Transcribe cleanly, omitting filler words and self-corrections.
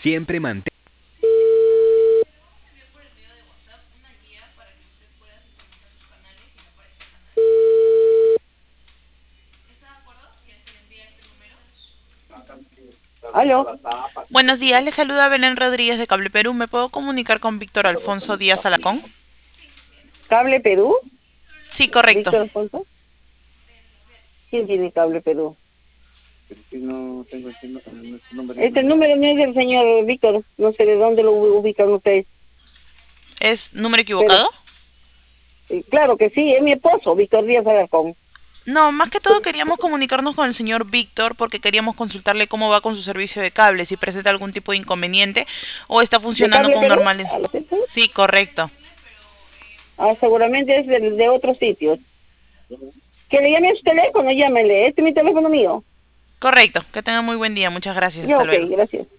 Siempre mantén. Aló, Buenos días, les saluda Belén Rodríguez de Cable Perú. ¿Me puedo comunicar con Víctor Alfonso Díaz Alacón? Cable Perú, Sí, correcto. Víctor Alfonso. ¿Quién tiene Cable Perú? Este número no es del señor Víctor, no sé de dónde lo ubican ustedes, ¿Es número pero equivocado? claro que sí, es mi esposo, Víctor Díaz Alarcón. No, más que todo queríamos comunicarnos con el señor Víctor porque queríamos consultarle cómo va con su servicio de cable, si presenta algún tipo de inconveniente o está ¿De funcionando Cable con Perú? normalidad. ¿A lo que fue? Sí, correcto. Seguramente es de otros sitios. Que le llame a su teléfono, llámele, este es mi teléfono mío. Correcto. Que tenga muy buen día. Muchas gracias. Ya, Hasta ok, luego. gracias.